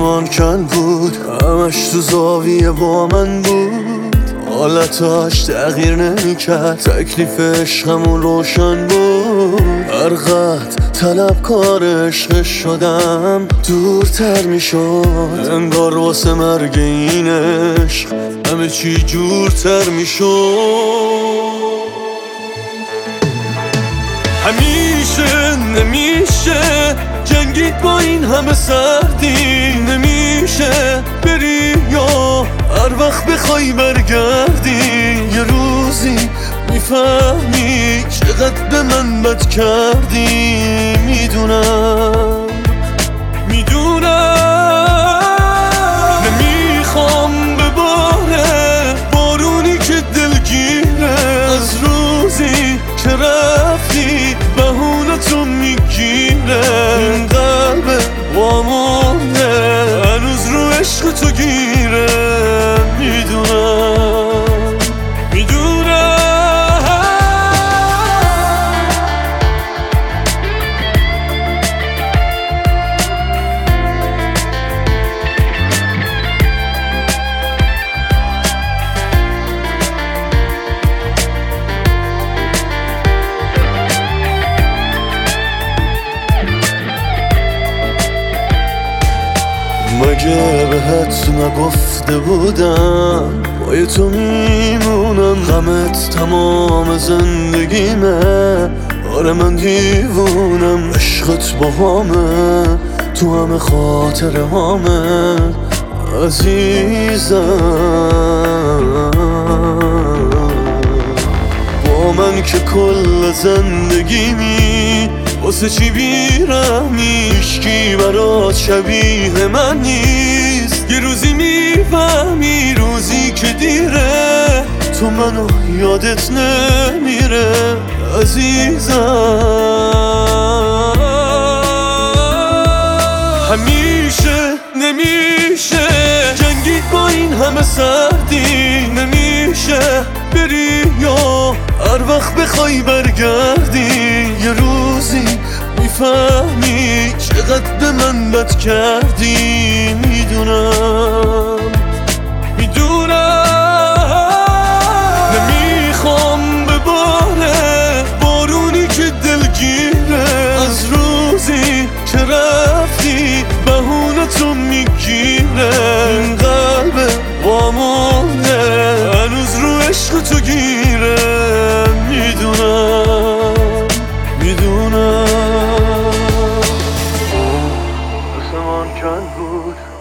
آسمان کن بود، همش تو زاویه با من بود، حالتاش تغییر نمیکرد، تکلیف عشقمون روشن بود. هر قد طلبکار عشق شدم دورتر میشد، انگار واسه مرگ این عشق همه چی جورتر میشد. همیشه نمیشه جنگید با این همه سردی، نمیشه بری یا هر وقت بخوای برگردی. یه روزی میفهمی چقدر به من بد کردی. میدونم نمیخوام بباره بارونی که دلگیره، از روزی که رفتی بهونتو میگیره. این قلب وامونه هنوز رو عشق تو گیره. میدونم مگه بهت نگفته بودم پای تو میمونم، غمت تمام زندگیمه. آره من دیوونم، عشقت با همه تو همه خاطره همه عزیزم. با من که کل زندگیمی واسه چی بیرحمی، هیچکی برات شبیه من نیست. یه روزی میفهمی روزی که دیره تو منو یادت نمیره عزیزم. همیشه نمیشه جنگید با این همه سردی، نمیشه بری یا هر وقت بخوای برگردی. یه روزی میفهمی چقدر به من بد کردی. میدونم نمیخوام بباره بارونی که دلگیره، از روزی که رفتی بهونتو میگیره. این قلب وامونه هنوز رو عشق تو گیره. میدونم آسمان کن بود،